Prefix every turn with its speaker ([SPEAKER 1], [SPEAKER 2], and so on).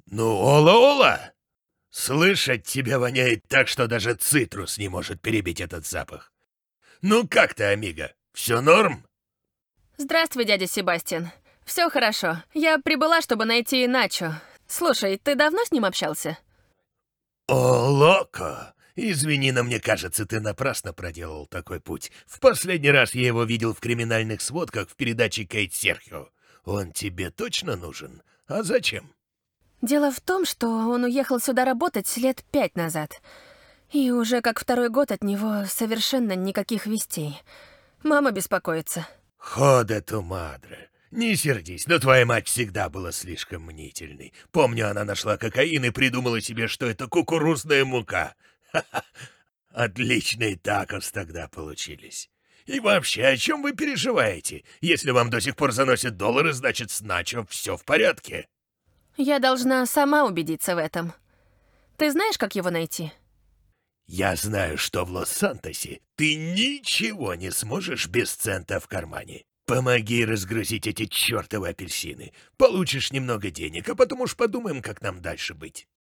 [SPEAKER 1] Ну, Ола-Ола! Слышать тебя воняет так, что даже цитрус не может перебить этот запах. Ну как ты, амиго? Все норм?
[SPEAKER 2] Здравствуй, дядя Себастьян. Все хорошо. Я прибыла, чтобы найти Начо. Слушай, ты давно с ним общался?
[SPEAKER 1] О, Локо! Извини, но мне кажется, ты напрасно проделал такой путь. В последний раз я его видел в криминальных сводках в передаче Кейт Серхио. Он тебе точно нужен? А зачем?
[SPEAKER 2] Дело в том, что он уехал сюда работать лет 5 назад. И уже как второй год от него совершенно никаких вестей. Мама беспокоится.
[SPEAKER 1] Ходе ту мадре. Не сердись, но твоя мать всегда была слишком мнительной. Помню, она нашла кокаин и придумала себе, что это кукурузная мука. Ха-ха. Отличные такос тогда получились. И вообще, о чем вы переживаете? Если вам до сих пор заносят доллары, значит, с Начо все в порядке.
[SPEAKER 2] Я должна сама убедиться в этом. Ты знаешь, как его найти?
[SPEAKER 1] Я знаю, что в Лос-Сантосе ты ничего не сможешь без цента в кармане. Помоги разгрузить эти чертовы апельсины. Получишь немного денег, а потом уж подумаем, как нам дальше быть.